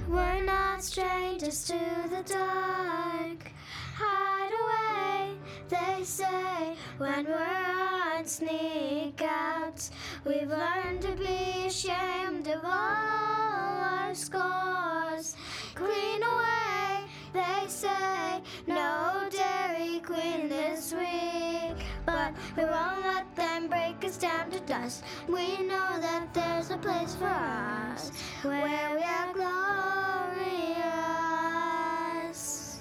We're not strangers to the dark. Hide away, they say, when we're on sneak outs. We've learned to be ashamed of all our scores. Clean away, they say, no Dairy Queen this week. But we won't let them break us down to dust. We know that there's a place for us where we are glorious.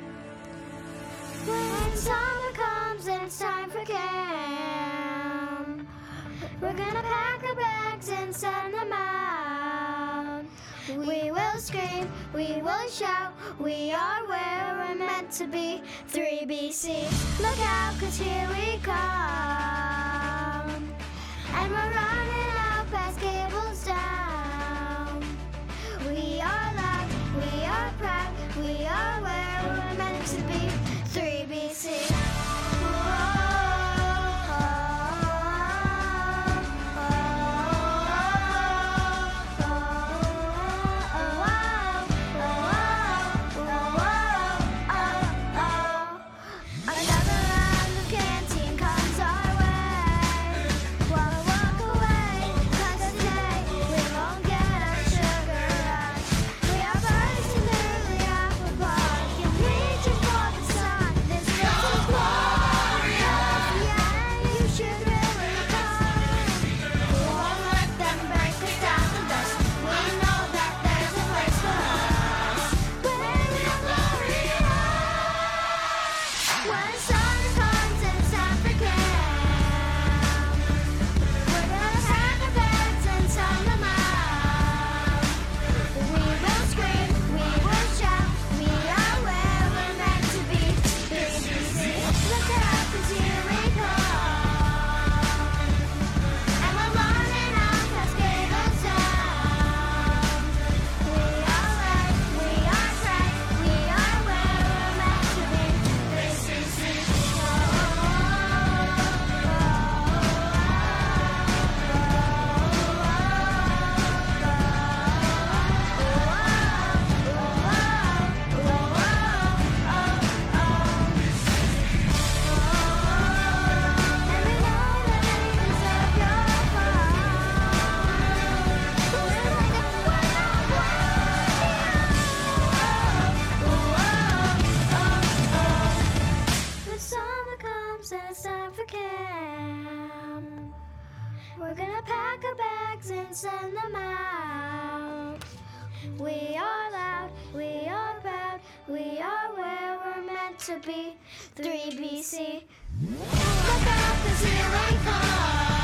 When summer comes and it's time for camp, we're gonna pack our bags and send them out. We will scream, we will shout, we are where we're meant to be. 3BC, look out, 'cause here we come. And we're running out past Gables Down. We are loud, we are proud, we are where we're meant to be. 3BC. And it's time for camp. We're gonna pack our bags and send them out. We are loud, we are proud, we are where we're meant to be. 3BC. Look out, 'cause here we come.